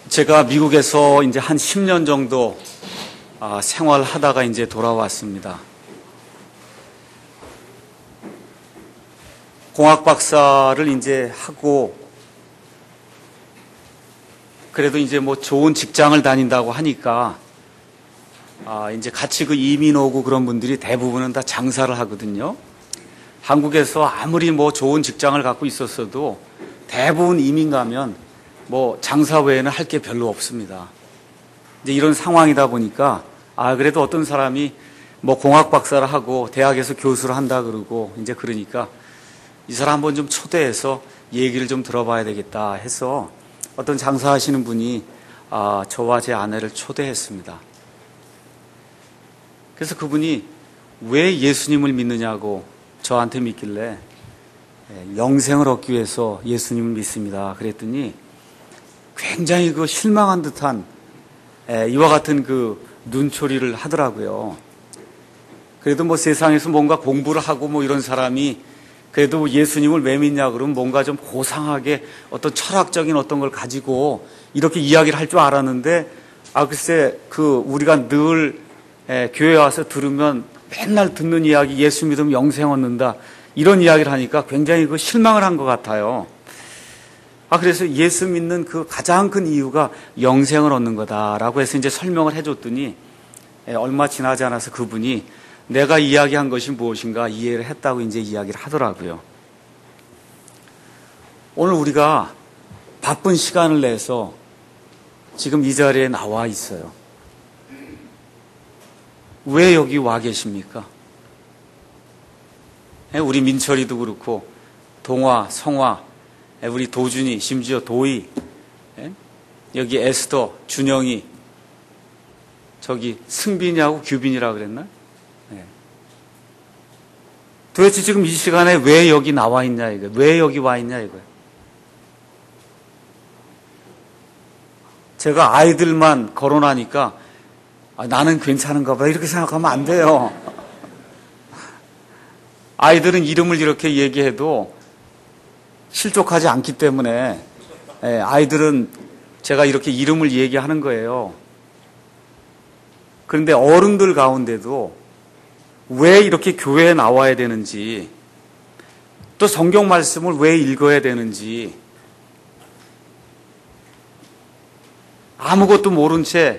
제가 미국에서 이제 한 10년 정도 생활하다가 이제 돌아왔습니다. 공학 박사를 이제 하고 그래도 이제 뭐 좋은 직장을 다닌다고 하니까 이제 같이 그 이민 오고 그런 분들이 대부분은 다 장사를 하거든요. 한국에서 아무리 뭐 좋은 직장을 갖고 있었어도 대부분 이민 가면 뭐 장사 외에는 할 게 별로 없습니다. 이제 이런 상황이다 보니까 그래도 어떤 사람이 뭐 공학 박사를 하고 대학에서 교수를 한다 그러고 이제 그러니까 이 사람 한번 좀 초대해서 얘기를 좀 들어봐야 되겠다 해서 어떤 장사하시는 분이 저와 제 아내를 초대했습니다. 그래서 그분이 왜 예수님을 믿느냐고 저한테 믿길래 영생을 얻기 위해서 예수님을 믿습니다. 그랬더니 굉장히 그 실망한 듯한 이와 같은 그 눈초리를 하더라고요. 그래도 뭐 세상에서 뭔가 공부를 하고 뭐 이런 사람이 그래도 예수님을 왜 믿냐 그러면 뭔가 좀 고상하게 어떤 철학적인 어떤 걸 가지고 이렇게 이야기를 할 줄 알았는데 글쎄 그 우리가 늘 교회 와서 들으면 맨날 듣는 이야기 예수 믿으면 영생 얻는다 이런 이야기를 하니까 굉장히 그 실망을 한 것 같아요. 그래서 예수 믿는 그 가장 큰 이유가 영생을 얻는 거다라고 해서 이제 설명을 해줬더니 얼마 지나지 않아서 그분이 내가 이야기한 것이 무엇인가 이해를 했다고 이제 이야기를 하더라고요. 오늘 우리가 바쁜 시간을 내서 지금 이 자리에 나와 있어요. 왜 여기 와 계십니까? 우리 민철이도 그렇고 동화, 성화, 우리 도준이, 심지어 도희, 여기 에스더, 준영이, 저기 승빈이하고 규빈이라 그랬나? 도대체 지금 이 시간에 왜 여기 나와 있냐 이거, 왜 여기 와 있냐 이거예요. 제가 아이들만 거론하니까 나는 괜찮은가 보다 이렇게 생각하면 안 돼요. 아이들은 이름을 이렇게 얘기해도 실족하지 않기 때문에 아이들은 제가 이렇게 이름을 얘기하는 거예요. 그런데 어른들 가운데도 왜 이렇게 교회에 나와야 되는지 또 성경 말씀을 왜 읽어야 되는지 아무것도 모른 채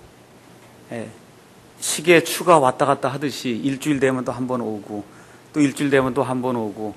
시계 추가 왔다 갔다 하듯이 일주일 되면 또 한 번 오고 또 일주일 되면 또 한 번 오고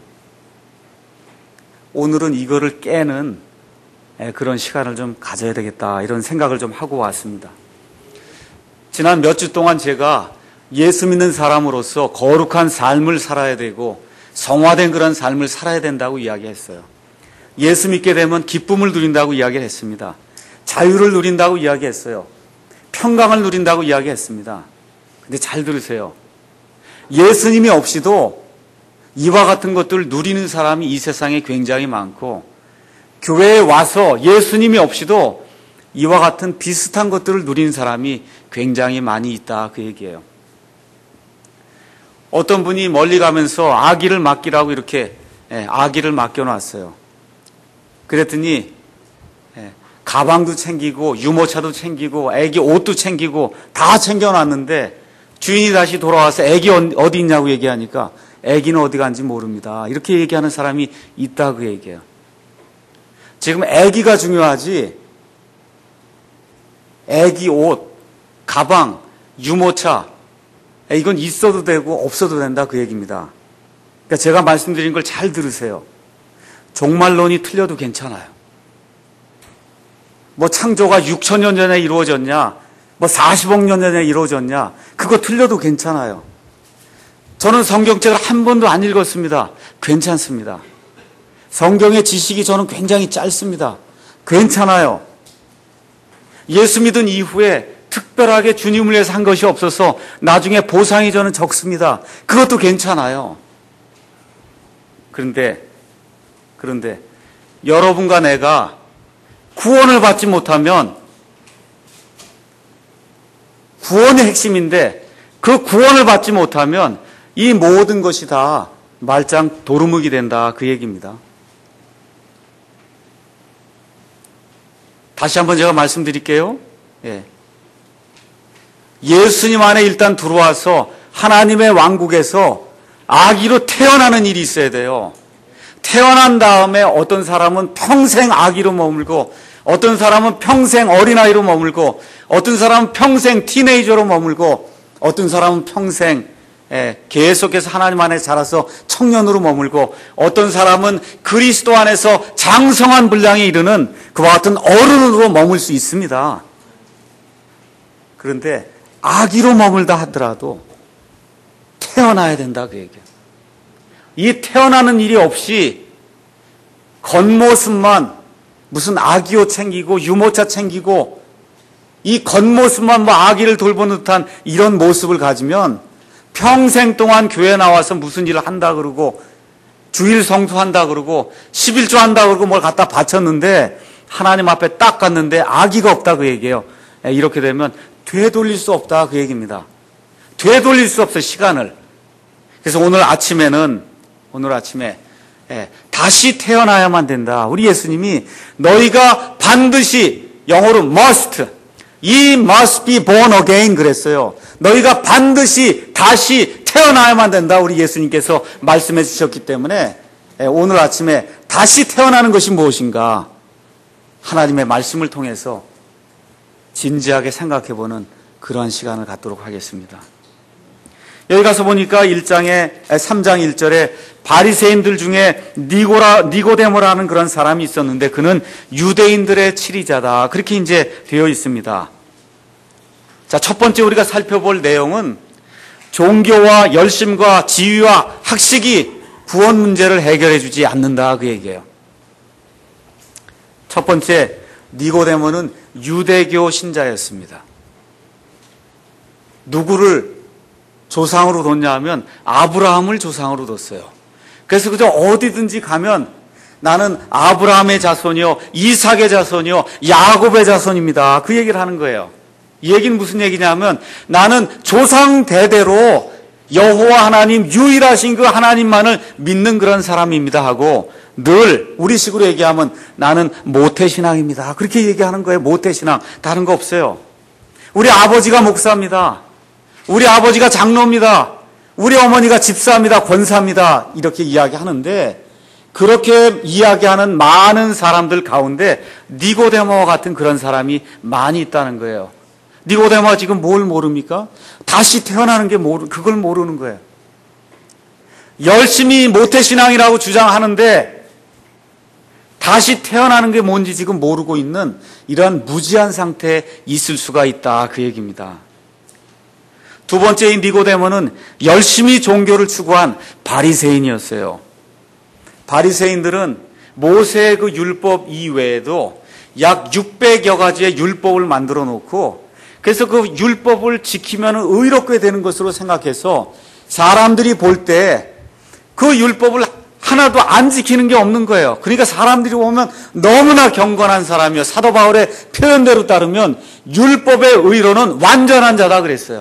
오늘은 이거를 깨는 그런 시간을 좀 가져야 되겠다 이런 생각을 좀 하고 왔습니다. 지난 몇 주 동안 제가 예수 믿는 사람으로서 거룩한 삶을 살아야 되고 성화된 그런 삶을 살아야 된다고 이야기했어요. 예수 믿게 되면 기쁨을 누린다고 이야기를 했습니다. 자유를 누린다고 이야기했어요. 평강을 누린다고 이야기했습니다. 근데 잘 들으세요. 예수님이 없이도 이와 같은 것들을 누리는 사람이 이 세상에 굉장히 많고 교회에 와서 예수님이 없이도 이와 같은 비슷한 것들을 누리는 사람이 굉장히 많이 있다 그 얘기예요. 어떤 분이 멀리 가면서 아기를 맡기라고 이렇게 아기를 맡겨놨어요. 그랬더니 가방도 챙기고 유모차도 챙기고 아기 옷도 챙기고 다 챙겨놨는데 주인이 다시 돌아와서 아기 어디 있냐고 얘기하니까 아기는 어디 간지 모릅니다. 이렇게 얘기하는 사람이 있다 그 얘기예요. 지금 아기가 중요하지 아기 옷, 가방, 유모차 이건 있어도 되고 없어도 된다 그 얘기입니다. 그러니까 제가 말씀드린 걸 잘 들으세요. 종말론이 틀려도 괜찮아요. 뭐 창조가 6천년 전에 이루어졌냐 뭐 40억 년 전에 이루어졌냐 그거 틀려도 괜찮아요. 저는 성경책을 한 번도 안 읽었습니다. 괜찮습니다. 성경의 지식이 저는 굉장히 짧습니다. 괜찮아요. 예수 믿은 이후에 특별하게 주님을 위해서 한 것이 없어서 나중에 보상이 저는 적습니다. 그것도 괜찮아요. 그런데 여러분과 내가 구원을 받지 못하면 구원의 핵심인데 그 구원을 받지 못하면 이 모든 것이 다 말짱 도루묵이 된다 그 얘기입니다. 다시 한번 제가 말씀드릴게요. 예. 예수님 안에 일단 들어와서 하나님의 왕국에서 아기로 태어나는 일이 있어야 돼요. 태어난 다음에 어떤 사람은 평생 아기로 머물고, 어떤 사람은 평생 어린아이로 머물고, 어떤 사람은 평생 티네이저로 머물고, 어떤 사람은 평생 계속해서 하나님 안에 자라서 청년으로 머물고, 어떤 사람은 그리스도 안에서 장성한 분량에 이르는 그와 같은 어른으로 머물 수 있습니다. 그런데 아기로 머물다 하더라도 태어나야 된다, 그 얘기예요. 이 태어나는 일이 없이 겉모습만 무슨 아기옷 챙기고 유모차 챙기고 이 겉모습만 뭐 아기를 돌보는 듯한 이런 모습을 가지면 평생 동안 교회 나와서 무슨 일을 한다 그러고 주일 성수한다 그러고 11조 한다 그러고 뭘 갖다 바쳤는데 하나님 앞에 딱 갔는데 아기가 없다, 그 얘기예요. 이렇게 되면 되돌릴 수 없다, 그 얘기입니다. 되돌릴 수 없어, 시간을. 그래서 오늘 아침에 다시 태어나야만 된다. 우리 예수님이 너희가 반드시, 영어로 must, ye must be born again 그랬어요. 너희가 반드시 다시 태어나야만 된다. 우리 예수님께서 말씀해 주셨기 때문에 오늘 아침에 다시 태어나는 것이 무엇인가 하나님의 말씀을 통해서 진지하게 생각해보는 그러한 시간을 갖도록 하겠습니다. 여기 가서 보니까 3장 1절에 바리새인들 중에 니고데모라는 그런 사람이 있었는데 그는 유대인들의 치리자다. 그렇게 이제 되어 있습니다. 자, 첫 번째 우리가 살펴볼 내용은 종교와 열심과 지위와 학식이 구원 문제를 해결해 주지 않는다, 그 얘기예요. 첫 번째, 니고데모는 유대교 신자였습니다. 누구를 조상으로 뒀냐 하면 아브라함을 조상으로 뒀어요. 그래서 그저 어디든지 가면 나는 아브라함의 자손이요, 이삭의 자손이요, 야곱의 자손입니다. 그 얘기를 하는 거예요. 이 얘기는 무슨 얘기냐면 나는 조상 대대로 여호와 하나님, 유일하신 그 하나님만을 믿는 그런 사람입니다 하고 늘 우리식으로 얘기하면 나는 모태신앙입니다. 그렇게 얘기하는 거예요. 모태신앙. 다른 거 없어요. 우리 아버지가 목사입니다. 우리 아버지가 장로입니다. 우리 어머니가 집사입니다. 권사입니다. 이렇게 이야기하는데 그렇게 이야기하는 많은 사람들 가운데 니고데모와 같은 그런 사람이 많이 있다는 거예요. 니고데모가 지금 뭘 모릅니까? 다시 태어나는 게 그걸 모르는 거예요. 열심히 모태신앙이라고 주장하는데 다시 태어나는 게 뭔지 지금 모르고 있는 이러한 무지한 상태에 있을 수가 있다, 그 얘기입니다. 두 번째인 니고데모는 열심히 종교를 추구한 바리새인이었어요. 바리새인들은 모세의 그 율법 이외에도 약 600여 가지의 율법을 만들어 놓고 그래서 그 율법을 지키면 의롭게 되는 것으로 생각해서 사람들이 볼 때 그 율법을 하나도 안 지키는 게 없는 거예요. 그러니까 사람들이 보면 너무나 경건한 사람이요. 사도 바울의 표현대로 따르면 율법의 의로는 완전한 자다 그랬어요.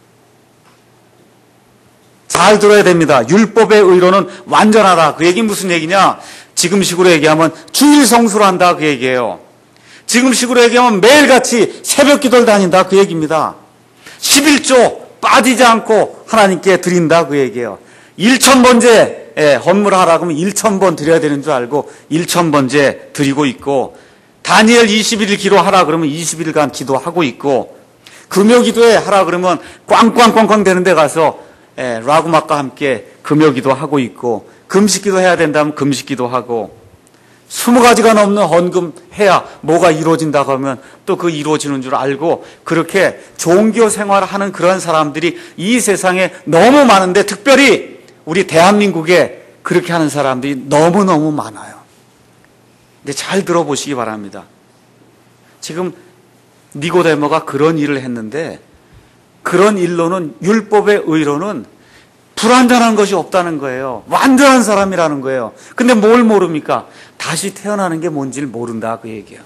잘 들어야 됩니다. 율법의 의로는 완전하다. 그 얘기는 무슨 얘기냐? 지금식으로 얘기하면 주일 성수를 한다, 그 얘기예요. 지금식으로 얘기하면 매일같이 새벽 기도를 다닌다, 그 얘기입니다. 11조 빠지지 않고 하나님께 드린다, 그 얘기예요. 1000번째 헌물을 하라 그러면 1000번 드려야 되는 줄 알고 1000번째 드리고 있고, 다니엘 21일 기도하라 그러면 20일간 기도하고 있고, 금요 기도에 하라 그러면 꽝꽝꽝꽝 되는 데 가서 라구막과 함께 금요 기도하고 있고, 금식 기도해야 된다면 금식 기도하고, 20가지가 넘는 헌금 해야 뭐가 이루어진다고 하면 또 그 이루어지는 줄 알고 그렇게 종교 생활을 하는 그런 사람들이 이 세상에 너무 많은데 특별히 우리 대한민국에 그렇게 하는 사람들이 너무너무 많아요. 근데 잘 들어보시기 바랍니다. 지금 니고데모가 그런 일을 했는데 그런 일로는 율법의 의로는 불완전한 것이 없다는 거예요. 완전한 사람이라는 거예요. 근데 뭘 모릅니까? 다시 태어나는 게 뭔지를 모른다, 그 얘기예요.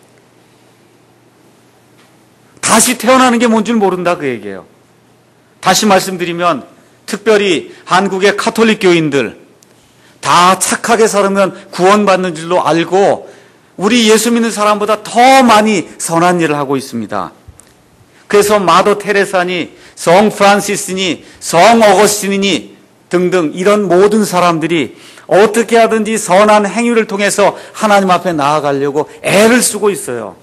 다시 태어나는 게 뭔지를 모른다, 그 얘기예요. 다시 말씀드리면 특별히 한국의 카톨릭 교인들 다 착하게 살으면 구원받는 줄로 알고 우리 예수 믿는 사람보다 더 많이 선한 일을 하고 있습니다. 그래서 마더 테레사니, 성 프란시스니, 성 어거스틴이니 등등 이런 모든 사람들이 어떻게 하든지 선한 행위를 통해서 하나님 앞에 나아가려고 애를 쓰고 있어요.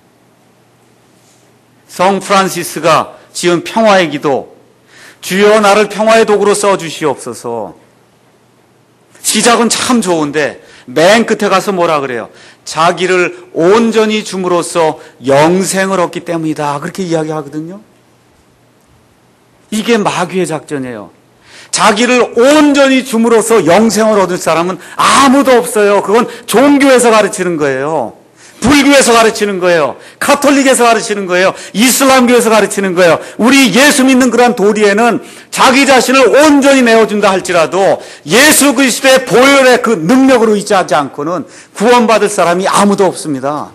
성 프란시스가 지은 평화의 기도, 주여 나를 평화의 도구로 써주시옵소서. 시작은 참 좋은데 맨 끝에 가서 뭐라 그래요? 자기를 온전히 줌으로써 영생을 얻기 때문이다. 그렇게 이야기하거든요. 이게 마귀의 작전이에요. 자기를 온전히 줌으로써 영생을 얻을 사람은 아무도 없어요. 그건 종교에서 가르치는 거예요. 불교에서 가르치는 거예요. 카톨릭에서 가르치는 거예요. 이슬람교에서 가르치는 거예요. 우리 예수 믿는 그러한 도리에는 자기 자신을 온전히 내어준다 할지라도 예수 그리스도의 보혈의 그 능력으로 의지하지 않고는 구원받을 사람이 아무도 없습니다.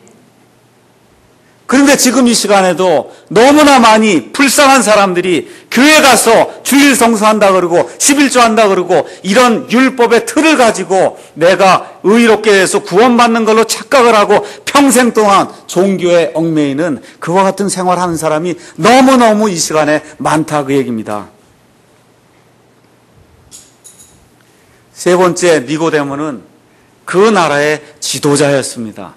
그런데 지금 이 시간에도 너무나 많이 불쌍한 사람들이 교회 가서 주일 성수한다 그러고 11조 한다 그러고 이런 율법의 틀을 가지고 내가 의롭게 해서 구원받는 걸로 착각을 하고 평생 동안 종교에 얽매이는 그와 같은 생활하는 사람이 너무너무 이 시간에 많다 그 얘기입니다. 세 번째, 니고데모는 그 나라의 지도자였습니다.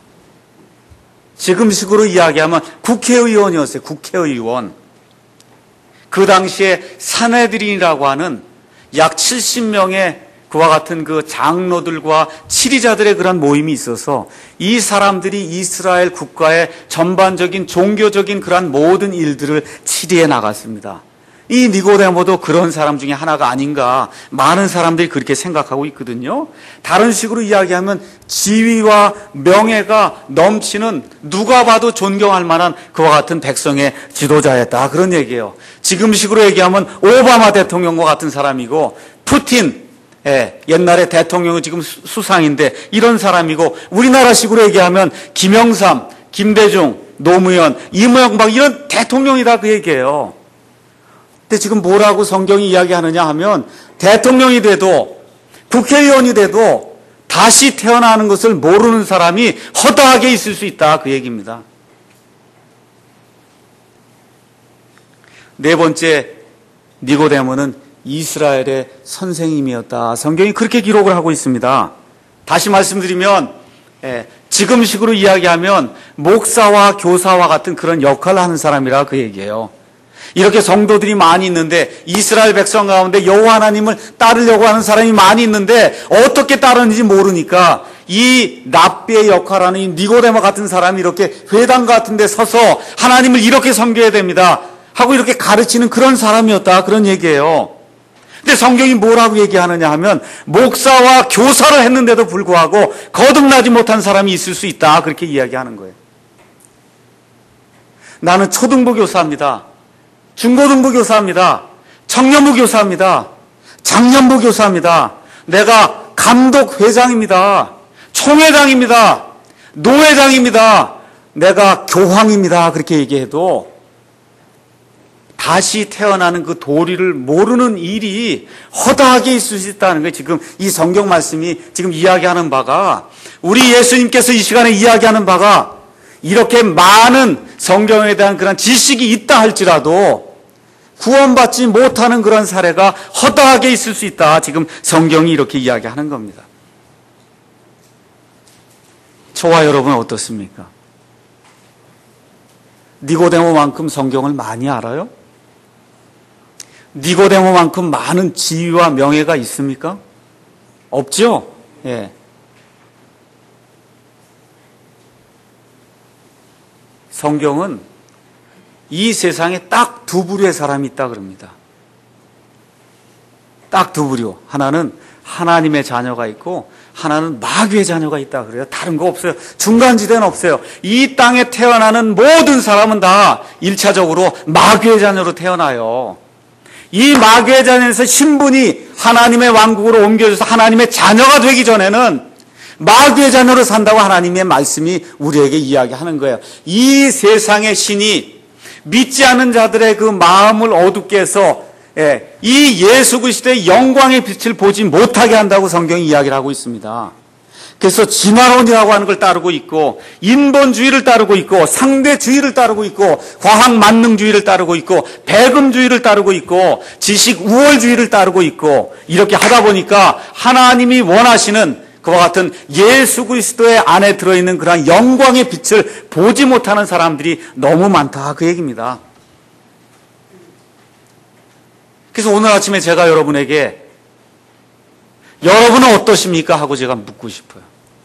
지금식으로 이야기하면 국회의원이었어요. 국회의원. 그 당시에 사내들인이라고 하는 약 70명의 그와 같은 그 장로들과 치리자들의 그런 모임이 있어서 이 사람들이 이스라엘 국가의 전반적인 종교적인 그런 모든 일들을 치리해 나갔습니다. 이 니고데모도 그런 사람 중에 하나가 아닌가 많은 사람들이 그렇게 생각하고 있거든요. 다른 식으로 이야기하면 지위와 명예가 넘치는 누가 봐도 존경할 만한 그와 같은 백성의 지도자였다 그런 얘기예요. 지금식으로 얘기하면 오바마 대통령과 같은 사람이고 푸틴 옛날에 대통령은 지금 수상인데 이런 사람이고 우리나라식으로 얘기하면 김영삼, 김대중, 노무현, 이명박 이런 대통령이다 그 얘기예요. 근데 지금 뭐라고 성경이 이야기하느냐 하면 대통령이 돼도 국회의원이 돼도 다시 태어나는 것을 모르는 사람이 허다하게 있을 수 있다 그 얘기입니다. 네 번째, 니고데모는 이스라엘의 선생님이었다. 성경이 그렇게 기록을 하고 있습니다. 다시 말씀드리면 지금식으로 이야기하면 목사와 교사와 같은 그런 역할을 하는 사람이라 그 얘기예요. 이렇게 성도들이 많이 있는데 이스라엘 백성 가운데 여호와 하나님을 따르려고 하는 사람이 많이 있는데 어떻게 따르는지 모르니까 이 랍비의 역할하는 이 니고데모 같은 사람이 이렇게 회당 같은 데 서서 하나님을 이렇게 섬겨야 됩니다 하고 이렇게 가르치는 그런 사람이었다 그런 얘기예요. 근데 성경이 뭐라고 얘기하느냐 하면 목사와 교사를 했는데도 불구하고 거듭나지 못한 사람이 있을 수 있다 그렇게 이야기하는 거예요. 나는 초등부 교사입니다. 중고등부 교사입니다. 청년부 교사입니다. 장년부 교사입니다. 내가 감독 회장입니다. 총회장입니다. 노회장입니다. 내가 교황입니다. 그렇게 얘기해도 다시 태어나는 그 도리를 모르는 일이 허다하게 있을 수 있다는 거예요. 지금 이 성경 말씀이 지금 이야기하는 바가 우리 예수님께서 이 시간에 이야기하는 바가 이렇게 많은 성경에 대한 그런 지식이 있다 할지라도 구원받지 못하는 그런 사례가 허다하게 있을 수 있다. 지금 성경이 이렇게 이야기하는 겁니다. 저와 여러분은 어떻습니까? 니고데모만큼 성경을 많이 알아요? 니고데모만큼 많은 지위와 명예가 있습니까? 없죠? 예. 성경은 이 세상에 딱 두 부류의 사람이 있다 그럽니다. 딱 두 부류. 하나는 하나님의 자녀가 있고 하나는 마귀의 자녀가 있다 그래요. 다른 거 없어요. 중간지대는 없어요. 이 땅에 태어나는 모든 사람은 다 1차적으로 마귀의 자녀로 태어나요. 이 마귀의 자녀에서 신분이 하나님의 왕국으로 옮겨져서 하나님의 자녀가 되기 전에는 마귀의 자녀로 산다고 하나님의 말씀이 우리에게 이야기하는 거예요. 이 세상의 신이 믿지 않는 자들의 그 마음을 어둡게 해서 이 예수 그리스도의 영광의 빛을 보지 못하게 한다고 성경이 이야기를 하고 있습니다. 그래서 진화론이라고 하는 걸 따르고 있고, 인본주의를 따르고 있고, 상대주의를 따르고 있고, 과학만능주의를 따르고 있고, 배금주의를 따르고 있고, 지식 우월주의를 따르고 있고, 이렇게 하다 보니까 하나님이 원하시는 그와 같은 예수 그리스도의 안에 들어있는 그러한 영광의 빛을 보지 못하는 사람들이 너무 많다, 그 얘기입니다. 그래서 오늘 아침에 제가 여러분에게 여러분은 어떠십니까? 하고 제가 묻고 싶어요.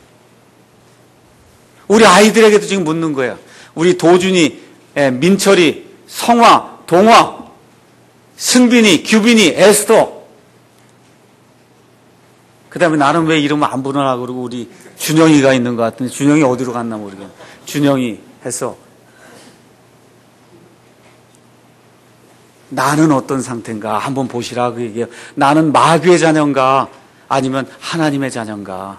우리 아이들에게도 지금 묻는 거예요. 우리 도준이, 민철이, 성화, 동화, 승빈이, 규빈이, 에스더. 그 다음에 나는 왜 이름을 안 부르나 그러고 우리 준영이가 있는 것 같은데 준영이 어디로 갔나 모르겠네. 준영이 해서 나는 어떤 상태인가 한번 보시라 그 얘기예요. 나는 마귀의 자녀인가 아니면 하나님의 자녀인가.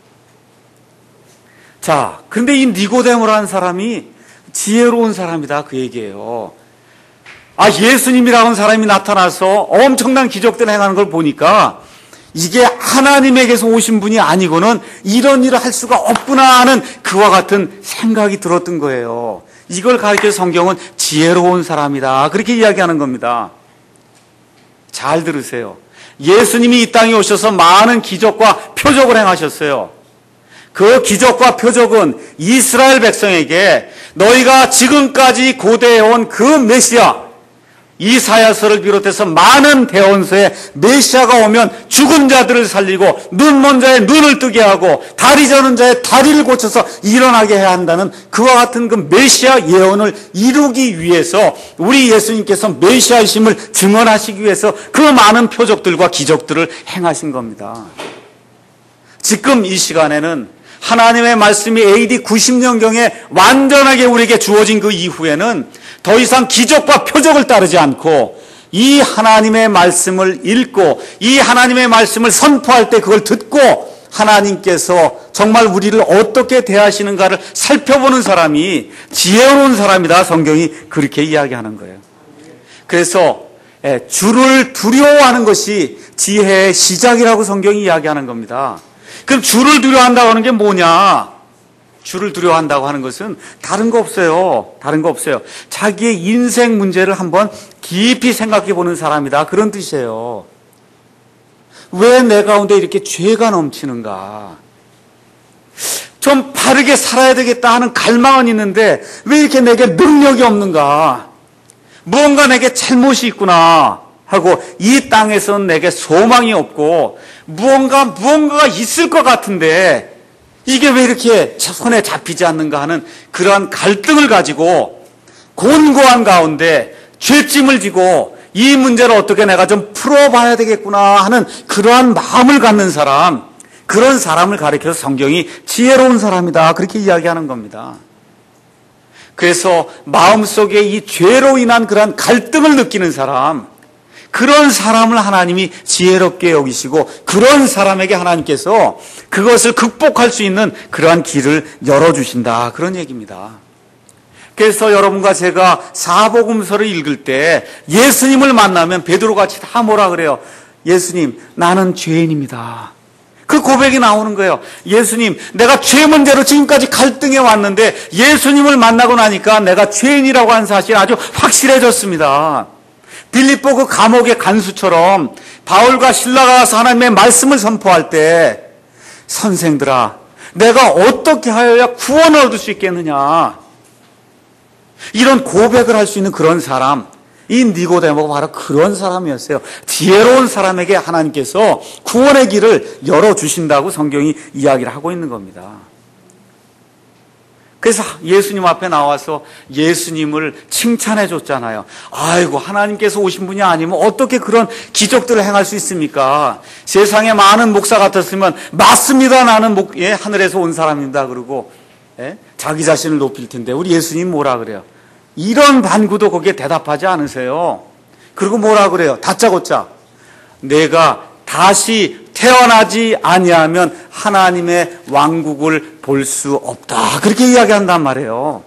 자, 근데 이 니고데모라는 사람이 지혜로운 사람이다 그 얘기예요. 아, 예수님이라는 사람이 나타나서 엄청난 기적들을 행하는 걸 보니까 이게 하나님에게서 오신 분이 아니고는 이런 일을 할 수가 없구나 하는 그와 같은 생각이 들었던 거예요. 이걸 가르쳐 성경은 지혜로운 사람이다 그렇게 이야기하는 겁니다. 잘 들으세요. 예수님이 이 땅에 오셔서 많은 기적과 표적을 행하셨어요. 그 기적과 표적은 이스라엘 백성에게 너희가 지금까지 고대해온 그 메시아, 이사야서를 비롯해서 많은 대언서에 메시아가 오면 죽은 자들을 살리고 눈 먼 자의 눈을 뜨게 하고 다리 저는 자의 다리를 고쳐서 일어나게 해야 한다는 그와 같은 그 메시아 예언을 이루기 위해서 우리 예수님께서 메시아이심을 증언하시기 위해서 그 많은 표적들과 기적들을 행하신 겁니다. 지금 이 시간에는 하나님의 말씀이 AD 90년경에 완전하게 우리에게 주어진 그 이후에는 더 이상 기적과 표적을 따르지 않고 이 하나님의 말씀을 읽고 이 하나님의 말씀을 선포할 때 그걸 듣고 하나님께서 정말 우리를 어떻게 대하시는가를 살펴보는 사람이 지혜로운 사람이다. 성경이 그렇게 이야기하는 거예요. 그래서 주를 두려워하는 것이 지혜의 시작이라고 성경이 이야기하는 겁니다. 그럼 주를 두려워한다고 하는 게 뭐냐? 주를 두려워한다고 하는 것은 다른 거 없어요. 다른 거 없어요. 자기의 인생 문제를 한번 깊이 생각해 보는 사람이다. 그런 뜻이에요. 왜 내 가운데 이렇게 죄가 넘치는가? 좀 바르게 살아야 되겠다 하는 갈망은 있는데 왜 이렇게 내게 능력이 없는가? 무언가 내게 잘못이 있구나 하고 이 땅에서는 내게 소망이 없고 무언가가 있을 것 같은데 이게 왜 이렇게 손에 잡히지 않는가 하는 그러한 갈등을 가지고 곤고한 가운데 죄짐을 지고 이 문제를 어떻게 내가 좀 풀어봐야 되겠구나 하는 그러한 마음을 갖는 사람, 그런 사람을 가리켜서 성경이 지혜로운 사람이다 그렇게 이야기하는 겁니다. 그래서 마음속에 이 죄로 인한 그러한 갈등을 느끼는 사람, 그런 사람을 하나님이 지혜롭게 여기시고 그런 사람에게 하나님께서 그것을 극복할 수 있는 그러한 길을 열어주신다 그런 얘기입니다. 그래서 여러분과 제가 사복음서를 읽을 때 예수님을 만나면 베드로같이 다 뭐라 그래요? 예수님, 나는 죄인입니다. 그 고백이 나오는 거예요. 예수님, 내가 죄 문제로 지금까지 갈등해 왔는데 예수님을 만나고 나니까 내가 죄인이라고 하는 사실이 아주 확실해졌습니다. 빌립보 그 감옥의 간수처럼 바울과 실라가 가서 하나님의 말씀을 선포할 때 선생들아, 내가 어떻게 하여야 구원을 얻을 수 있겠느냐, 이런 고백을 할 수 있는 그런 사람, 이 니고데모가 바로 그런 사람이었어요. 지혜로운 사람에게 하나님께서 구원의 길을 열어주신다고 성경이 이야기를 하고 있는 겁니다. 그래서 예수님 앞에 나와서 예수님을 칭찬해 줬잖아요. 아이고, 하나님께서 오신 분이 아니면 어떻게 그런 기적들을 행할 수 있습니까? 세상에 많은 목사 같았으면 맞습니다, 나는 하늘에서 온 사람입니다 그러고 자기 자신을 높일 텐데 우리 예수님 뭐라 그래요? 이런 반구도 거기에 대답하지 않으세요. 그리고 뭐라 그래요? 다짜고짜 내가 다시 태어나지 아니하면 하나님의 왕국을 볼 수 없다 그렇게 이야기한단 말이에요.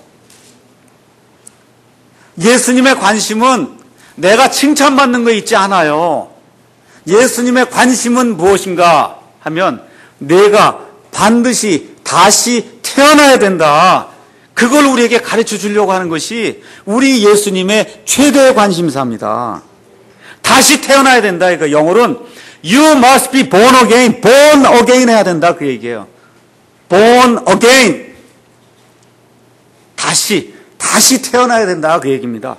예수님의 관심은 내가 칭찬받는 거 있지 않아요. 예수님의 관심은 무엇인가 하면 내가 반드시 다시 태어나야 된다. 그걸 우리에게 가르쳐 주려고 하는 것이 우리 예수님의 최대의 관심사입니다. 다시 태어나야 된다. 이거 영어로는 You must be born again. born again 해야 된다. 그 얘기예요. born again. 다시 태어나야 된다. 그 얘기입니다.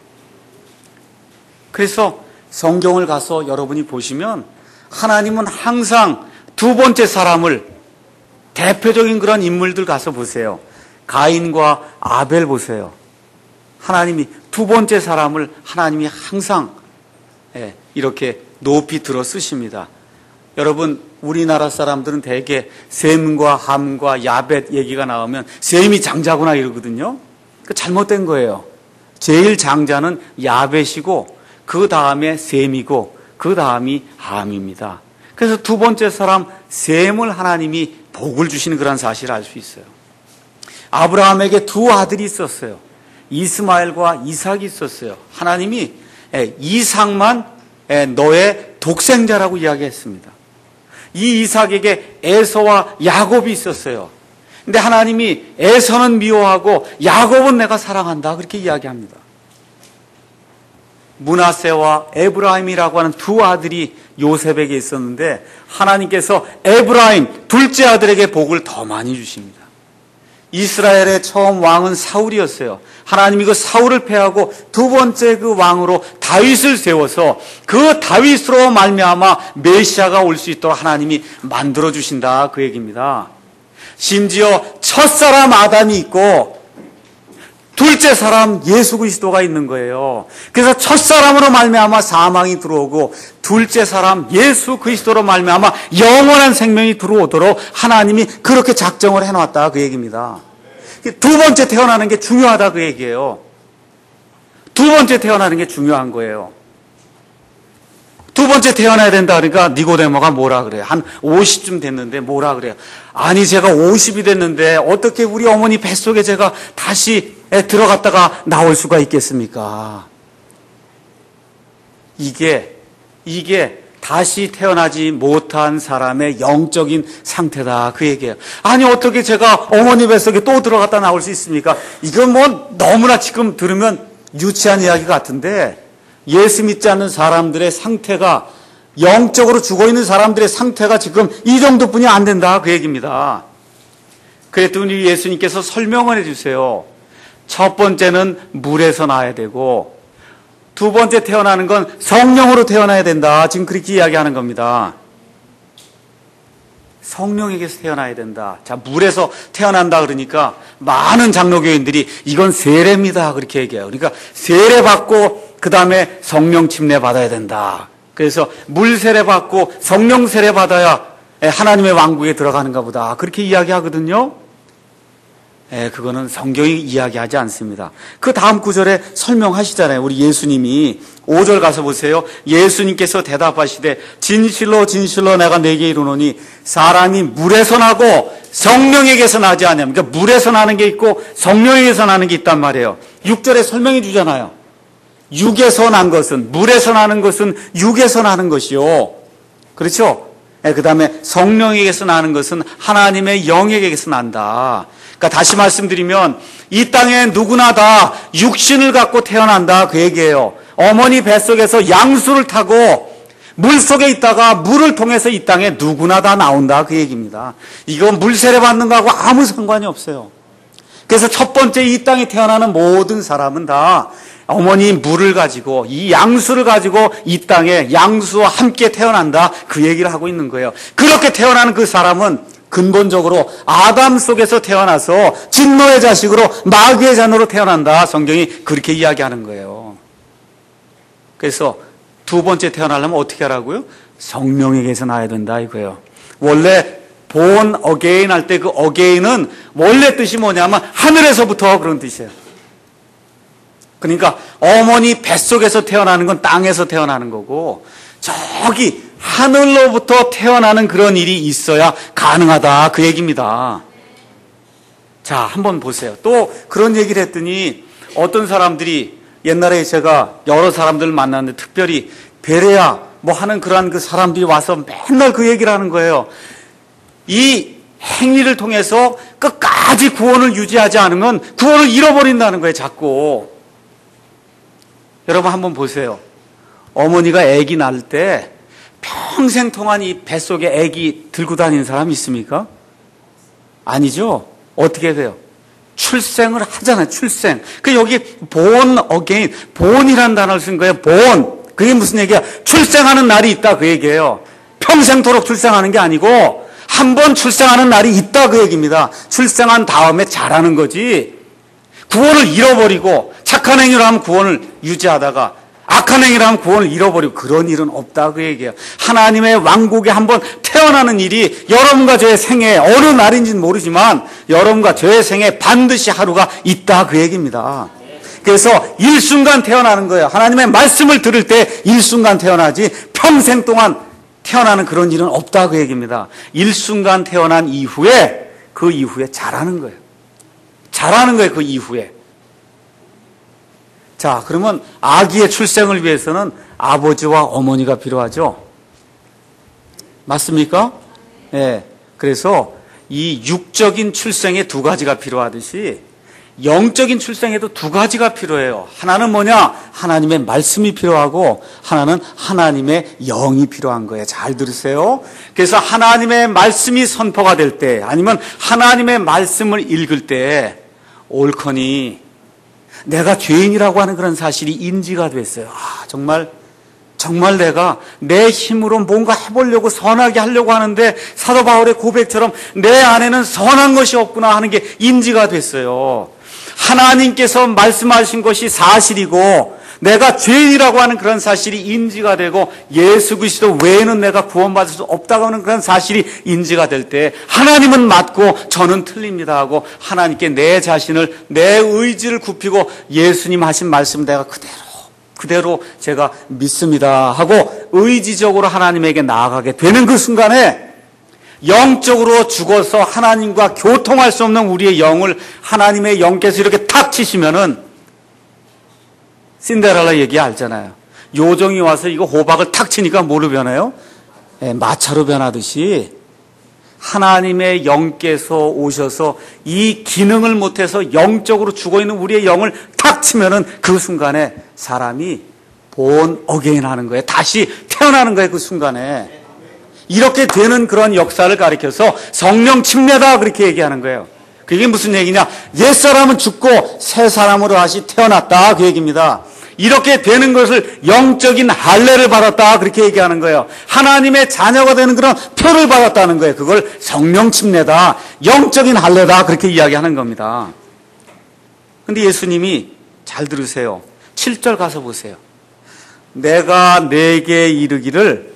그래서 성경을 가서 여러분이 보시면 하나님은 항상 두 번째 사람을 대표적인 그런 인물들 가서 보세요. 가인과 아벨 보세요. 하나님이 두 번째 사람을 하나님이 항상 이렇게 높이 들어 쓰십니다. 여러분, 우리나라 사람들은 대개 셈과 함과 야벳 얘기가 나오면 셈이 장자구나 이러거든요. 그 잘못된 거예요. 제일 장자는 야벳이고 그 다음에 셈이고 그 다음이 함입니다. 그래서 두 번째 사람 셈을 하나님이 복을 주시는 그런 사실을 알 수 있어요. 아브라함에게 두 아들이 있었어요. 이스마엘과 이삭이 있었어요. 하나님이 이삭만 너의 독생자라고 이야기했습니다. 이 이삭에게 에서와 야곱이 있었어요. 근데 하나님이 에서는 미워하고 야곱은 내가 사랑한다 그렇게 이야기합니다. 므낫세와 에브라임이라고 하는 두 아들이 요셉에게 있었는데 하나님께서 에브라임 둘째 아들에게 복을 더 많이 주십니다. 이스라엘의 처음 왕은 사울이었어요. 하나님이 그 사울을 패하고 두 번째 그 왕으로 다윗을 세워서 그 다윗으로 말미암아 메시아가 올 수 있도록 하나님이 만들어 주신다 그 얘기입니다. 심지어 첫사람 아담이 있고 둘째 사람 예수 그리스도가 있는 거예요. 그래서 첫사람으로 말미암아 사망이 들어오고 둘째 사람 예수 그리스도로 말미암아 영원한 생명이 들어오도록 하나님이 그렇게 작정을 해놨다 그 얘기입니다. 두 번째 태어나는 게 중요하다 그 얘기예요. 두 번째 태어나는 게 중요한 거예요. 두 번째 태어나야 된다 그러니까 니고데모가 뭐라 그래요? 한 50쯤 됐는데 뭐라 그래요? 아니 제가 50이 됐는데 어떻게 우리 어머니 뱃속에 제가 다시 들어갔다가 나올 수가 있겠습니까? 이게 다시 태어나지 못한 사람의 영적인 상태다 그 얘기예요. 아니 어떻게 제가 어머니 뱃속에 또 들어갔다 나올 수 있습니까? 이건 뭐 너무나 지금 들으면 유치한 이야기 같은데 예수 믿지 않는 사람들의 상태가 영적으로 죽어있는 사람들의 상태가 지금 이 정도뿐이 안 된다 그 얘기입니다. 그랬더니 예수님께서 설명을 해주세요. 첫 번째는 물에서 나야 되고 두 번째 태어나는 건 성령으로 태어나야 된다. 지금 그렇게 이야기하는 겁니다. 성령에게서 태어나야 된다. 자, 물에서 태어난다 그러니까 많은 장로교인들이 이건 세례입니다. 그렇게 얘기해요. 그러니까 세례 받고 그 다음에 성령 침례 받아야 된다. 그래서 물 세례 받고 성령 세례 받아야 하나님의 왕국에 들어가는가 보다. 그렇게 이야기하거든요. 그거는 성경이 이야기하지 않습니다. 그 다음 구절에 설명하시잖아요. 우리 예수님이 5절 가서 보세요. 예수님께서 대답하시되 진실로 진실로 내가 네게 이르노니 사람이 물에서 나고 성령에게서 나지 않으면 그러니까 물에서 나는 게 있고 성령에게서 나는 게 있단 말이에요. 6절에 설명해 주잖아요. 육에서 난 것은 물에서 나는 것은 육에서 나는 것이요. 그렇죠? 그 다음에 성령에게서 나는 것은 하나님의 영에게서 난다. 그러니까 다시 말씀드리면 이 땅에 누구나 다 육신을 갖고 태어난다 그 얘기예요. 어머니 뱃속에서 양수를 타고 물속에 있다가 물을 통해서 이 땅에 누구나 다 나온다 그 얘기입니다. 이건 물세례 받는 거하고 아무 상관이 없어요. 그래서 첫 번째 이 땅에 태어나는 모든 사람은 다 어머니 물을 가지고 이 양수를 가지고 이 땅에 양수와 함께 태어난다 그 얘기를 하고 있는 거예요. 그렇게 태어나는 그 사람은 근본적으로 아담 속에서 태어나서 진노의 자식으로 마귀의 자녀로 태어난다. 성경이 그렇게 이야기하는 거예요. 그래서 두 번째 태어나려면 어떻게 하라고요? 성령에게서 나야 된다 이거예요. 원래 born again 할 때 그 again은 원래 뜻이 뭐냐면 하늘에서부터 그런 뜻이에요. 그러니까 어머니 뱃속에서 태어나는 건 땅에서 태어나는 거고 저기 하늘로부터 태어나는 그런 일이 있어야 가능하다 그 얘기입니다. 자, 한번 보세요. 또 그런 얘기를 했더니 어떤 사람들이 옛날에 제가 여러 사람들을 만났는데 특별히 베레아 뭐 하는 그러한 그 사람들이 와서 맨날 그 얘기를 하는 거예요. 이 행위를 통해서 끝까지 구원을 유지하지 않으면 구원을 잃어버린다는 거예요, 자꾸. 여러분 한번 보세요. 어머니가 아기 낳을 때 평생 동안 이 뱃속에 아기 들고 다니는 사람 있습니까? 아니죠. 어떻게 돼요? 출생을 하잖아요. 출생. 그 여기 born again, born이라는 단어를 쓴 거예요. born. 그게 무슨 얘기야? 출생하는 날이 있다 그 얘기예요. 평생토록 출생하는 게 아니고 한 번 출생하는 날이 있다 그 얘기입니다. 출생한 다음에 자라는 거지. 구원을 잃어버리고 착한 행위를 하면 구원을 유지하다가 악한 행위를 하면 구원을 잃어버리고 그런 일은 없다 그 얘기예요. 하나님의 왕국에 한번 태어나는 일이 여러분과 저의 생에 어느 날인지는 모르지만 여러분과 저의 생에 반드시 하루가 있다 그 얘기입니다. 그래서 일순간 태어나는 거예요. 하나님의 말씀을 들을 때 일순간 태어나지 평생 동안 태어나는 그런 일은 없다 그 얘기입니다. 일순간 태어난 이후에 그 이후에 자라는 거예요. 자라는 거예요 그 이후에. 자, 그러면 아기의 출생을 위해서는 아버지와 어머니가 필요하죠. 맞습니까? 네. 그래서 이 육적인 출생에 두 가지가 필요하듯이 영적인 출생에도 두 가지가 필요해요. 하나는 뭐냐? 하나님의 말씀이 필요하고 하나는 하나님의 영이 필요한 거예요. 잘 들으세요. 그래서 하나님의 말씀이 선포가 될 때 아니면 하나님의 말씀을 읽을 때 옳거니 내가 죄인이라고 하는 그런 사실이 인지가 됐어요. 정말 내가 내 힘으로 뭔가 해보려고 선하게 하려고 하는데 사도 바울의 고백처럼 내 안에는 선한 것이 없구나 하는 게 인지가 됐어요. 하나님께서 말씀하신 것이 사실이고 내가 죄인이라고 하는 그런 사실이 인지가 되고 예수 그리스도 외에는 내가 구원받을 수 없다고 하는 그런 사실이 인지가 될 때 하나님은 맞고 저는 틀립니다 하고 하나님께 내 자신을 내 의지를 굽히고 예수님 하신 말씀 내가 그대로 제가 믿습니다 하고 의지적으로 하나님에게 나아가게 되는 그 순간에 영적으로 죽어서 하나님과 교통할 수 없는 우리의 영을 하나님의 영께서 이렇게 탁 치시면은 신데렐라 얘기 알잖아요. 요정이 와서 이거 호박을 탁 치니까 뭐로 변해요? 마차로 변하듯이 하나님의 영께서 오셔서 이 기능을 못해서 영적으로 죽어있는 우리의 영을 탁 치면은 그 순간에 사람이 born again 하는 거예요. 다시 태어나는 거예요. 그 순간에. 이렇게 되는 그런 역사를 가리켜서 성령 침례다 그렇게 얘기하는 거예요. 그게 무슨 얘기냐? 옛사람은 죽고 새 사람으로 다시 태어났다 그 얘기입니다. 이렇게 되는 것을 영적인 할례를 받았다 그렇게 얘기하는 거예요. 하나님의 자녀가 되는 그런 표를 받았다는 거예요. 그걸 성령 침례다, 영적인 할례다 그렇게 이야기하는 겁니다. 그런데 예수님이 잘 들으세요. 7절 가서 보세요. 내가 내게 이르기를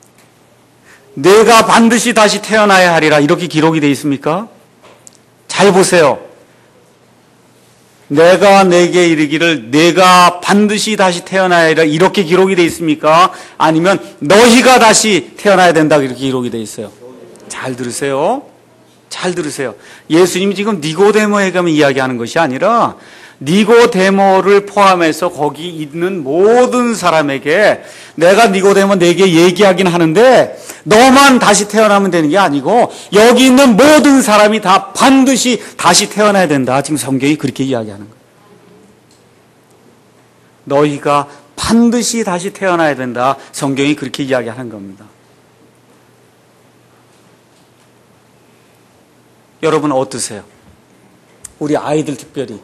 내가 반드시 다시 태어나야 하리라 이렇게 기록이 되어 있습니까? 잘 보세요. 내가 내게 이르기를 내가 반드시 다시 태어나야 하리라 이렇게 기록이 되어 있습니까? 아니면 너희가 다시 태어나야 된다 이렇게 기록이 되어 있어요. 잘 들으세요. 잘 들으세요. 예수님이 지금 니고데모에게 이야기하는 것이 아니라 니고데모를 포함해서 거기 있는 모든 사람에게 내가 니고데모 내게 얘기하긴 하는데 너만 다시 태어나면 되는 게 아니고 여기 있는 모든 사람이 다 반드시 다시 태어나야 된다. 지금 성경이 그렇게 이야기하는 거예요. 너희가 반드시 다시 태어나야 된다. 성경이 그렇게 이야기하는 겁니다. 여러분 어떠세요? 우리 아이들 특별히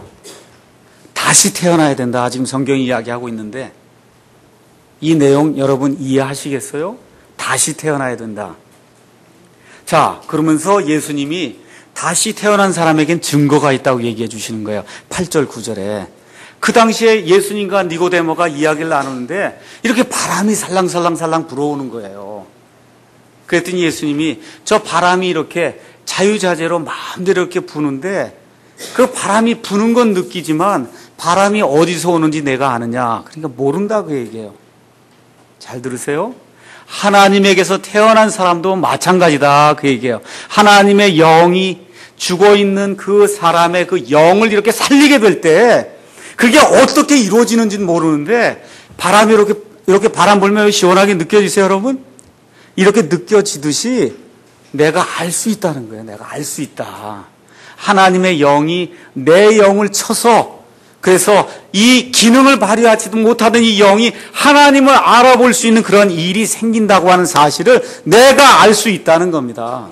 다시 태어나야 된다. 지금 성경이 이야기하고 있는데 이 내용 여러분 이해하시겠어요? 다시 태어나야 된다. 자, 그러면서 예수님이 다시 태어난 사람에겐 증거가 있다고 얘기해 주시는 거예요. 8절 9절에. 그 당시에 예수님과 니고데모가 이야기를 나누는데 이렇게 바람이 살랑살랑 불어오는 거예요. 그랬더니 예수님이 저 바람이 이렇게 자유자재로 마음대로 이렇게 부는데 그 바람이 부는 건 느끼지만 바람이 어디서 오는지 내가 아느냐? 그러니까 모른다 그 얘기예요. 잘 들으세요? 하나님에게서 태어난 사람도 마찬가지다 그 얘기예요. 하나님의 영이 죽어있는 그 사람의 그 영을 이렇게 살리게 될 때 그게 어떻게 이루어지는지는 모르는데 바람이 이렇게 바람 불면 시원하게 느껴지세요 여러분? 이렇게 느껴지듯이 내가 알 수 있다는 거예요. 내가 알 수 있다. 하나님의 영이 내 영을 쳐서, 그래서 이 기능을 발휘하지도 못하던 이 영이 하나님을 알아볼 수 있는 그런 일이 생긴다고 하는 사실을 내가 알 수 있다는 겁니다.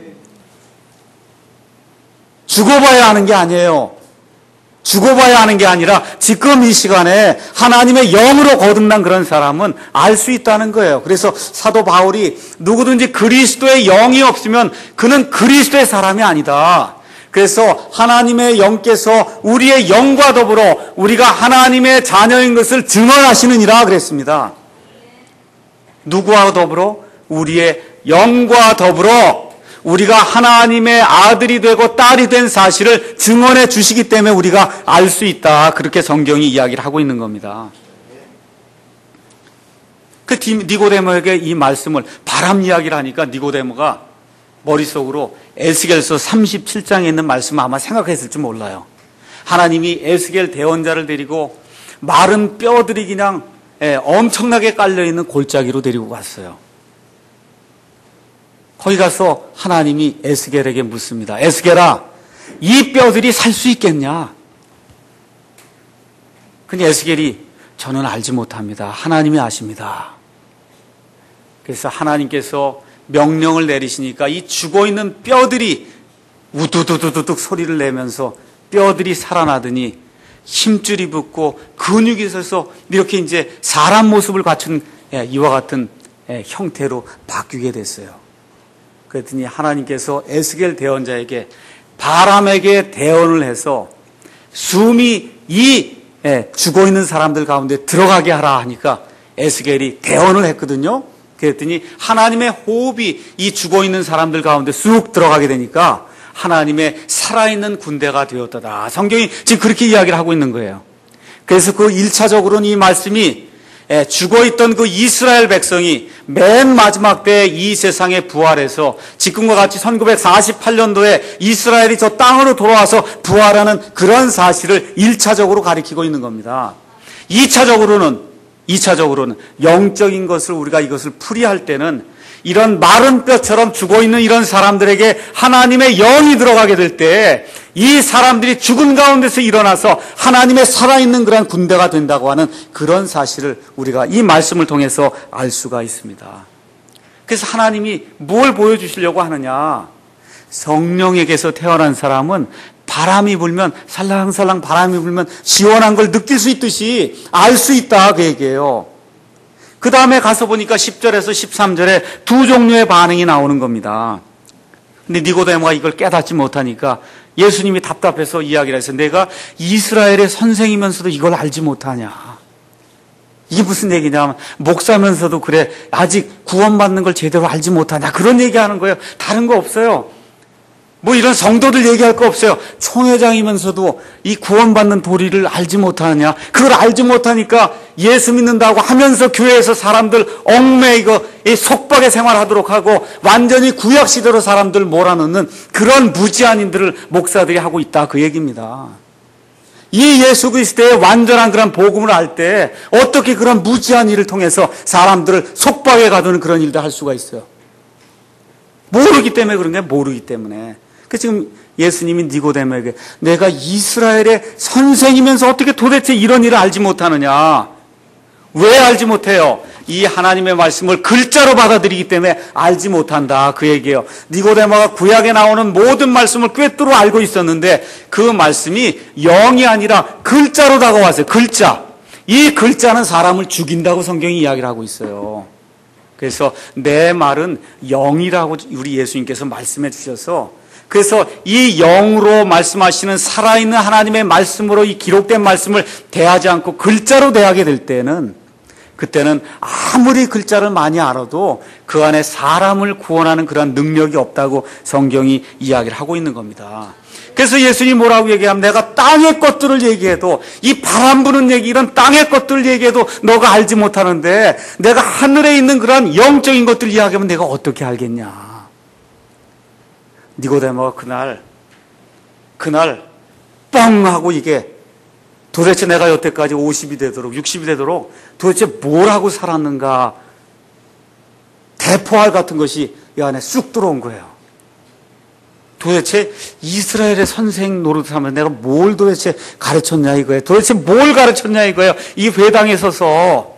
죽어봐야 하는 게 아니에요. 죽어봐야 하는 게 아니라 지금 이 시간에 하나님의 영으로 거듭난 그런 사람은 알 수 있다는 거예요. 그래서 사도 바울이 누구든지 그리스도의 영이 없으면 그는 그리스도의 사람이 아니다. 그래서 하나님의 영께서 우리의 영과 더불어 우리가 하나님의 자녀인 것을 증언하시느니라 그랬습니다. 누구와 더불어? 우리의 영과 더불어 우리가 하나님의 아들이 되고 딸이 된 사실을 증언해 주시기 때문에 우리가 알 수 있다. 그렇게 성경이 이야기를 하고 있는 겁니다. 그 니고데모에게 이 말씀을 바람 이야기를 하니까 니고데모가 머릿속으로 에스겔서 37장에 있는 말씀을 아마 생각했을지 몰라요. 하나님이 에스겔 대언자를 데리고 마른 뼈들이 그냥 엄청나게 깔려있는 골짜기로 데리고 갔어요. 거기 가서 하나님이 에스겔에게 묻습니다. 에스겔아, 이 뼈들이 살 수 있겠냐? 근데 에스겔이 저는 알지 못합니다. 하나님이 아십니다. 그래서 하나님께서 명령을 내리시니까 이 죽어있는 뼈들이 우두두두둑 소리를 내면서 뼈들이 살아나더니 힘줄이 붙고 근육이 있어서 이렇게 이제 사람 모습을 갖춘 이와 같은 형태로 바뀌게 됐어요. 그랬더니 하나님께서 에스겔 대언자에게 바람에게 대언을 해서 숨이 이 죽어있는 사람들 가운데 들어가게 하라 하니까 에스겔이 대언을 했거든요. 그랬더니 하나님의 호흡이 이 죽어있는 사람들 가운데 쑥 들어가게 되니까 하나님의 살아있는 군대가 되었다. 성경이 지금 그렇게 이야기를 하고 있는 거예요. 그래서 그 1차적으로는 이 말씀이 죽어있던 그 이스라엘 백성이 맨 마지막 때에 이 세상에 부활해서 지금과 같이 1948년도에 이스라엘이 저 땅으로 돌아와서 부활하는 그런 사실을 1차적으로 가리키고 있는 겁니다. 2차적으로는 영적인 것을 우리가 이것을 풀이할 때는 이런 마른 뼈처럼 죽어있는 이런 사람들에게 하나님의 영이 들어가게 될 때 이 사람들이 죽은 가운데서 일어나서 하나님의 살아있는 그런 군대가 된다고 하는 그런 사실을 우리가 이 말씀을 통해서 알 수가 있습니다. 그래서 하나님이 뭘 보여주시려고 하느냐? 성령에게서 태어난 사람은 바람이 불면 살랑살랑 바람이 불면 시원한 걸 느낄 수 있듯이 알 수 있다 그 얘기예요. 그 다음에 가서 보니까 10절에서 13절에 두 종류의 반응이 나오는 겁니다. 근데 니고데모가 이걸 깨닫지 못하니까 예수님이 답답해서 이야기를 해서 내가 이스라엘의 선생이면서도 이걸 알지 못하냐. 이게 무슨 얘기냐면 목사면서도 그래 아직 구원받는 걸 제대로 알지 못하냐. 그런 얘기하는 거예요. 다른 거 없어요. 뭐 이런 성도들 얘기할 거 없어요. 총회장이면서도 이 구원받는 도리를 알지 못하느냐. 그걸 알지 못하니까 예수 믿는다고 하면서 교회에서 사람들 얽매이고 이 속박의 생활하도록 하고 완전히 구약시대로 사람들 몰아넣는 그런 무지한 일들을 목사들이 하고 있다 그 얘기입니다. 이 예수 그리스도의 완전한 그런 복음을 알 때 어떻게 그런 무지한 일을 통해서 사람들을 속박에 가두는 그런 일도 할 수가 있어요. 모르기 때문에 그런 게 모르기 때문에. 그 지금 예수님이 니고데모에게 내가 이스라엘의 선생이면서 어떻게 도대체 이런 일을 알지 못하느냐? 왜 알지 못해요? 이 하나님의 말씀을 글자로 받아들이기 때문에 알지 못한다 그 얘기예요. 니고데모가 구약에 나오는 모든 말씀을 꿰뚫어 알고 있었는데 그 말씀이 영이 아니라 글자로 다가왔어요. 글자. 이 글자는 사람을 죽인다고 성경이 이야기를 하고 있어요. 그래서 내 말은 영이라고 우리 예수님께서 말씀해 주셔서 그래서 이 영으로 말씀하시는 살아있는 하나님의 말씀으로 이 기록된 말씀을 대하지 않고 글자로 대하게 될 때는 그때는 아무리 글자를 많이 알아도 그 안에 사람을 구원하는 그런 능력이 없다고 성경이 이야기를 하고 있는 겁니다. 그래서 예수님이 뭐라고 얘기하면 내가 땅의 것들을 얘기해도 이 바람 부는 얘기 이런 땅의 것들을 얘기해도 너가 알지 못하는데 내가 하늘에 있는 그런 영적인 것들 이야기하면 내가 어떻게 알겠냐. 니고데모가 그날 뻥 하고 이게 도대체 내가 여태까지 50이 되도록 60이 되도록 도대체 뭘 하고 살았는가 대포알 같은 것이 이 안에 쑥 들어온 거예요. 도대체 이스라엘의 선생 노릇하면 내가 뭘 도대체 가르쳤냐 이거예요. 도대체 뭘 가르쳤냐 이거예요. 이 회당에 서서.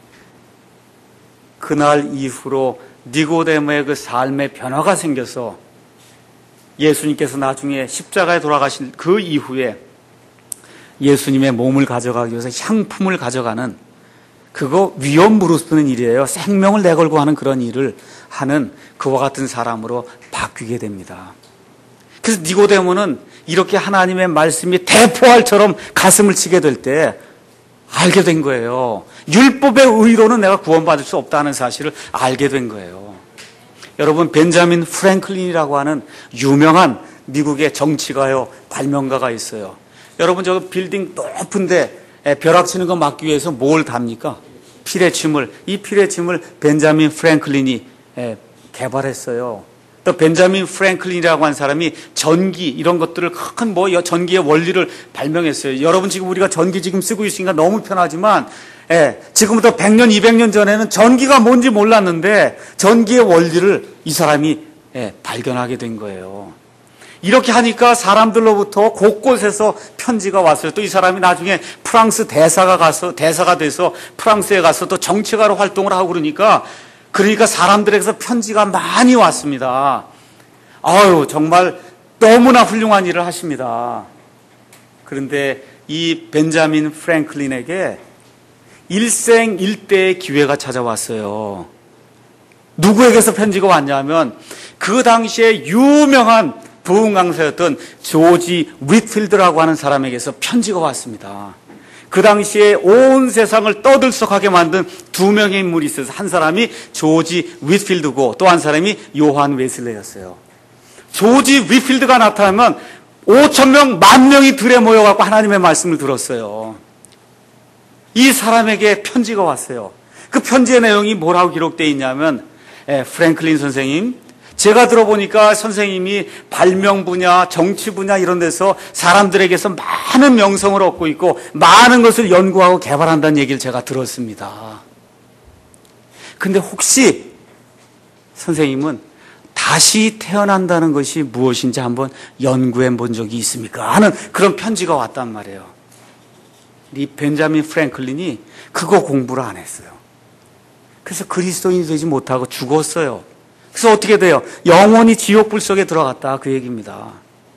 그날 이후로 니고데모의 그 삶의 변화가 생겨서 예수님께서 나중에 십자가에 돌아가신 그 이후에 예수님의 몸을 가져가기 위해서 향품을 가져가는, 그거 위험 무릅쓰는 일이에요. 생명을 내걸고 하는 그런 일을 하는 그와 같은 사람으로 바뀌게 됩니다. 그래서 니고데모는 이렇게 하나님의 말씀이 대포알처럼 가슴을 치게 될 때 알게 된 거예요. 율법의 의로는 내가 구원받을 수 없다는 사실을 알게 된 거예요. 여러분, 벤자민 프랭클린이라고 하는 유명한 미국의 정치가요, 발명가가 있어요. 여러분, 저 빌딩 높은데 벼락 치는 거 막기 위해서 뭘 답니까? 피레침을. 이 피레침을 벤자민 프랭클린이 개발했어요. 또 벤자민 프랭클린이라고 하는 사람이 전기 이런 것들을 큰 전기의 원리를 발명했어요. 여러분, 지금 우리가 전기 지금 쓰고 있으니까 너무 편하지만 지금부터 100년, 200년 전에는 전기가 뭔지 몰랐는데 전기의 원리를 이 사람이 발견하게 된 거예요. 이렇게 하니까 사람들로부터 곳곳에서 편지가 왔어요. 또 이 사람이 나중에 프랑스 대사가 돼서 프랑스에 가서 또 정치가로 활동을 하고 그러니까 사람들에게서 편지가 많이 왔습니다. 아유, 정말 너무나 훌륭한 일을 하십니다. 그런데 이 벤자민 프랭클린에게 일생일대의 기회가 찾아왔어요. 누구에게서 편지가 왔냐면 그 당시에 유명한 부흥 강사였던 조지 윗필드라고 하는 사람에게서 편지가 왔습니다. 그 당시에 온 세상을 떠들썩하게 만든 두 명의 인물이 있어서 한 사람이 조지 윗필드고 또 한 사람이 요한 웨슬레였어요. 조지 윗필드가 나타나면 5,000명, 10,000명이 들에 모여갖고 하나님의 말씀을 들었어요. 이 사람에게 편지가 왔어요. 그 편지의 내용이 뭐라고 기록되어 있냐면 프랭클린 선생님, 제가 들어보니까 선생님이 발명 분야, 정치 분야 이런 데서 사람들에게서 많은 명성을 얻고 있고 많은 것을 연구하고 개발한다는 얘기를 제가 들었습니다. 근데 혹시 선생님은 다시 태어난다는 것이 무엇인지 한번 연구해 본 적이 있습니까? 하는 그런 편지가 왔단 말이에요. 이 벤자민 프랭클린이 그거 공부를 안 했어요. 그래서 그리스도인이 되지 못하고 죽었어요. 그래서 어떻게 돼요? 영원히 지옥불 속에 들어갔다, 그 얘기입니다.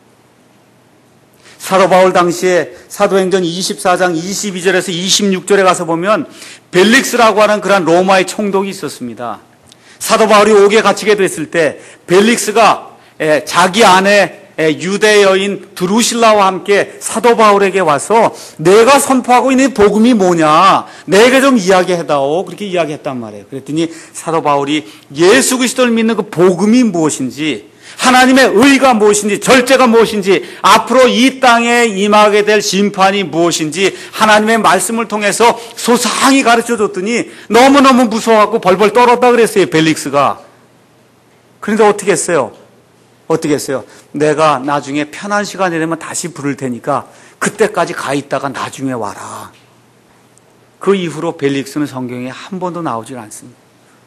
사도 바울 당시에 사도행전 24장 22절에서 26절에 가서 보면 벨릭스라고 하는 그런 로마의 총독이 있었습니다. 사도 바울이 옥에 갇히게 됐을 때 벨릭스가 자기 아내 유대 여인 드루실라와 함께 사도 바울에게 와서 내가 선포하고 있는 복음이 뭐냐, 내게 좀 이야기해다오, 그렇게 이야기했단 말이에요. 그랬더니 사도 바울이 예수 그리스도를 믿는 그 복음이 무엇인지, 하나님의 의가 무엇인지, 절제가 무엇인지, 앞으로 이 땅에 임하게 될 심판이 무엇인지 하나님의 말씀을 통해서 소상히 가르쳐줬더니 너무너무 무서워갖고 벌벌 떨었다 그랬어요, 벨릭스가. 그런데 어떻게 했어요? 내가 나중에 편한 시간이 되면 다시 부를 테니까 그때까지 가 있다가 나중에 와라. 그 이후로 벨릭스는 성경에 한 번도 나오질 않습니다.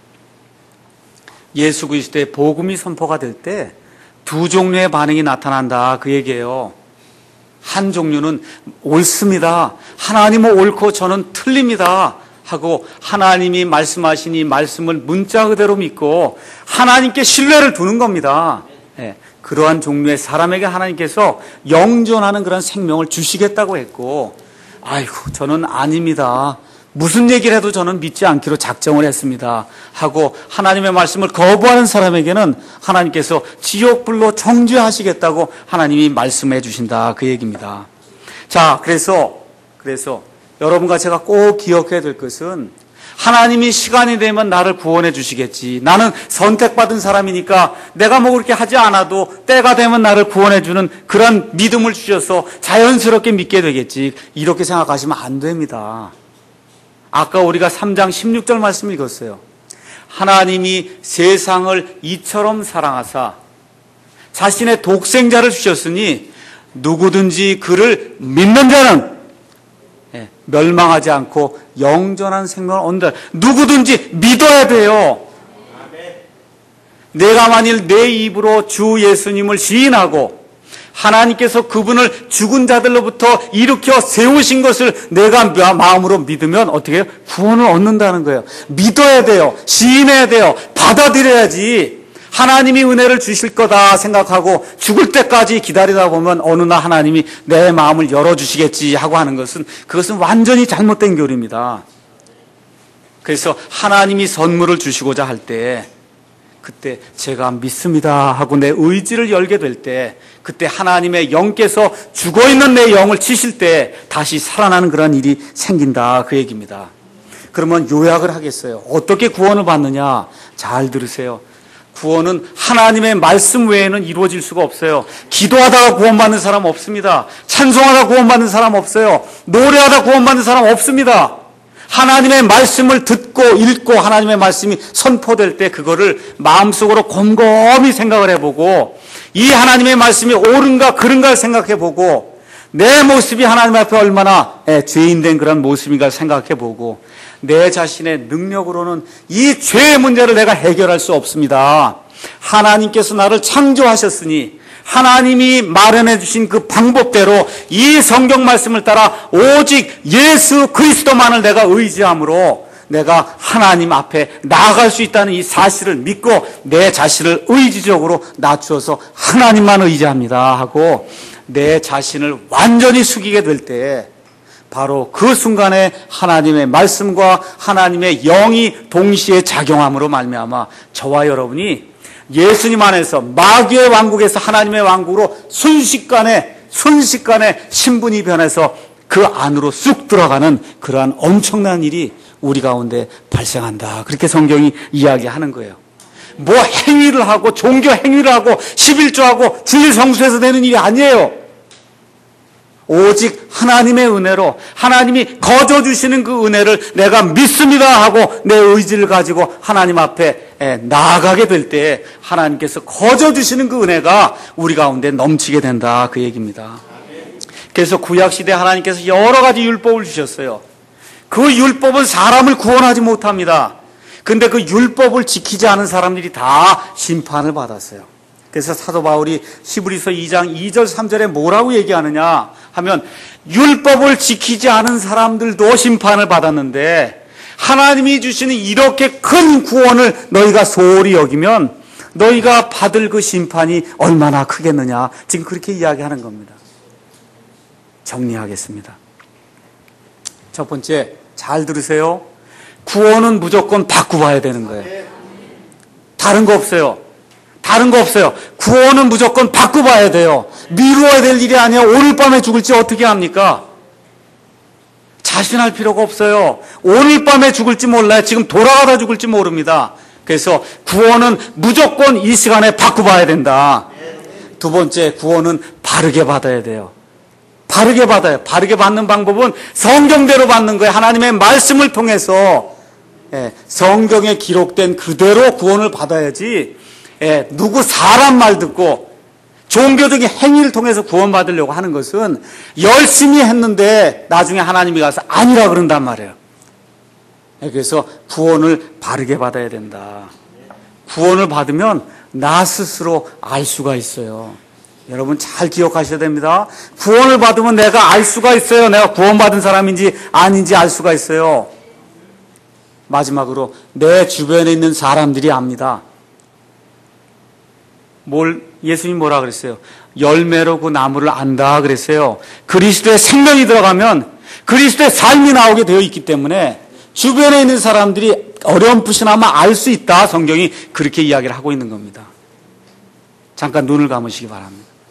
예수 그리스도의 복음이 선포가 될 때 두 종류의 반응이 나타난다, 그 얘기예요. 한 종류는 옳습니다, 하나님은 옳고 저는 틀립니다 하고 하나님이 말씀하신 이 말씀을 문자 그대로 믿고 하나님께 신뢰를 두는 겁니다. 그러한 종류의 사람에게 하나님께서 영존하는 그런 생명을 주시겠다고 했고, 아이고 저는 아닙니다, 무슨 얘기를 해도 저는 믿지 않기로 작정을 했습니다 하고 하나님의 말씀을 거부하는 사람에게는 하나님께서 지옥불로 정죄하시겠다고 하나님이 말씀해 주신다, 그 얘기입니다. 자, 그래서 여러분과 제가 꼭 기억해야 될 것은 하나님이 시간이 되면 나를 구원해 주시겠지, 나는 선택받은 사람이니까 내가 뭐 그렇게 하지 않아도 때가 되면 나를 구원해 주는 그런 믿음을 주셔서 자연스럽게 믿게 되겠지, 이렇게 생각하시면 안 됩니다. 아까 우리가 3장 16절 말씀 읽었어요. 하나님이 세상을 이처럼 사랑하사 자신의 독생자를 주셨으니 누구든지 그를 믿는 자는 멸망하지 않고 영존한 생명을 얻는다. 누구든지 믿어야 돼요. 내가 만일 내 입으로 주 예수님을 시인하고 하나님께서 그분을 죽은 자들로부터 일으켜 세우신 것을 내가 마음으로 믿으면 어떻게 해요? 구원을 얻는다는 거예요. 믿어야 돼요. 시인해야 돼요. 받아들여야지. 하나님이 은혜를 주실 거다 생각하고 죽을 때까지 기다리다 보면 어느 날 하나님이 내 마음을 열어주시겠지 하고 하는 것은 그것은 완전히 잘못된 교리입니다. 그래서 하나님이 선물을 주시고자 할 때 그때 제가 믿습니다 하고 내 의지를 열게 될 때 그때 하나님의 영께서 죽어있는 내 영을 치실 때 다시 살아나는 그런 일이 생긴다 그 얘기입니다. 그러면 요약을 하겠어요. 어떻게 구원을 받느냐? 잘 들으세요. 구원은 하나님의 말씀 외에는 이루어질 수가 없어요. 기도하다가 구원받는 사람 없습니다. 찬송하다 구원받는 사람 없어요. 노래하다 구원받는 사람 없습니다. 하나님의 말씀을 듣고 읽고 하나님의 말씀이 선포될 때 그거를 마음속으로 곰곰이 생각을 해보고 이 하나님의 말씀이 옳은가 그른가 생각해보고 내 모습이 하나님 앞에 얼마나 죄인된 그런 모습인가 생각해보고 내 자신의 능력으로는 이 죄의 문제를 내가 해결할 수 없습니다. 하나님께서 나를 창조하셨으니 하나님이 마련해 주신 그 방법대로 이 성경 말씀을 따라 오직 예수 그리스도만을 내가 의지함으로 내가 하나님 앞에 나아갈 수 있다는 이 사실을 믿고 내 자신을 의지적으로 낮추어서 하나님만 의지합니다 하고 내 자신을 완전히 숙이게 될 때 바로 그 순간에 하나님의 말씀과 하나님의 영이 동시에 작용함으로 말미암아 저와 여러분이 예수님 안에서 마귀의 왕국에서 하나님의 왕국으로 순식간에 신분이 변해서 그 안으로 쑥 들어가는 그러한 엄청난 일이 우리 가운데 발생한다. 그렇게 성경이 이야기하는 거예요. 뭐 행위를 하고 종교 행위를 하고 11조하고 진리 성수해서 되는 일이 아니에요. 오직 하나님의 은혜로 하나님이 거저 주시는 그 은혜를 내가 믿습니다 하고 내 의지를 가지고 하나님 앞에 나아가게 될 때 하나님께서 거저 주시는 그 은혜가 우리 가운데 넘치게 된다 그 얘기입니다. 그래서 구약시대 하나님께서 여러 가지 율법을 주셨어요. 그 율법은 사람을 구원하지 못합니다. 근데 그 율법을 지키지 않은 사람들이 다 심판을 받았어요. 그래서 사도 바울이 히브리서 2장 2절 3절에 뭐라고 얘기하느냐 하면 율법을 지키지 않은 사람들도 심판을 받았는데 하나님이 주시는 이렇게 큰 구원을 너희가 소홀히 여기면 너희가 받을 그 심판이 얼마나 크겠느냐 지금 그렇게 이야기하는 겁니다. 정리하겠습니다. 첫 번째 잘 들으세요. 구원은 무조건 받고 봐야 되는 거예요. 다른 거 없어요. 다른 거 없어요. 구원은 무조건 받고 봐야 돼요. 미루어야 될 일이 아니야. 오늘 밤에 죽을지 어떻게 합니까? 자신할 필요가 없어요. 오늘 밤에 죽을지 몰라요. 지금 돌아가다 죽을지 모릅니다. 그래서 구원은 무조건 이 시간에 받고 봐야 된다. 두 번째, 구원은 바르게 받아야 돼요. 바르게 받아요. 바르게 받는 방법은 성경대로 받는 거예요. 하나님의 말씀을 통해서 성경에 기록된 그대로 구원을 받아야지 누구 사람 말 듣고 종교적인 행위를 통해서 구원받으려고 하는 것은 열심히 했는데 나중에 하나님이 가서 아니라 그런단 말이에요. 그래서 구원을 바르게 받아야 된다. 구원을 받으면 나 스스로 알 수가 있어요. 여러분 잘 기억하셔야 됩니다. 구원을 받으면 내가 알 수가 있어요. 내가 구원받은 사람인지 아닌지 알 수가 있어요. 마지막으로 내 주변에 있는 사람들이 압니다. 예수님 뭐라 그랬어요? 열매로 그 나무를 안다 그랬어요. 그리스도의 생명이 들어가면 그리스도의 삶이 나오게 되어 있기 때문에 주변에 있는 사람들이 어렴풋이나마 알 수 있다. 성경이 그렇게 이야기를 하고 있는 겁니다. 잠깐 눈을 감으시기 바랍니다.